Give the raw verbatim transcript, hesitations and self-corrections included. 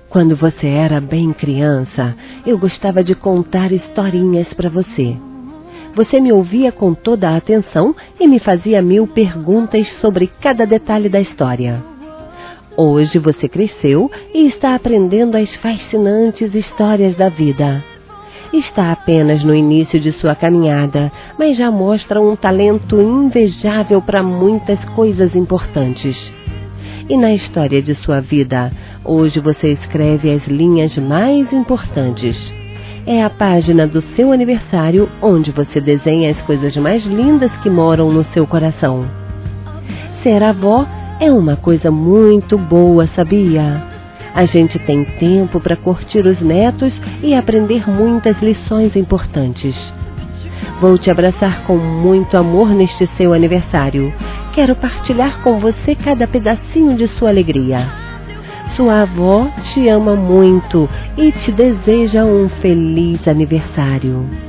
Quando você era bem criança, eu gostava de contar historinhas para você. Você me ouvia com toda a atenção e me fazia mil perguntas sobre cada detalhe da história. Hoje você cresceu e está aprendendo as fascinantes histórias da vida. Está apenas no início de sua caminhada, mas já mostra um talento invejável para muitas coisas importantes. E na história de sua vida, hoje você escreve as linhas mais importantes. É a página do seu aniversário onde você desenha as coisas mais lindas que moram no seu coração. Ser avó é uma coisa muito boa, sabia? A gente tem tempo para curtir os netos e aprender muitas lições importantes. Vou te abraçar com muito amor neste seu aniversário. Quero partilhar com você cada pedacinho de sua alegria. Sua avó te ama muito e te deseja um feliz aniversário.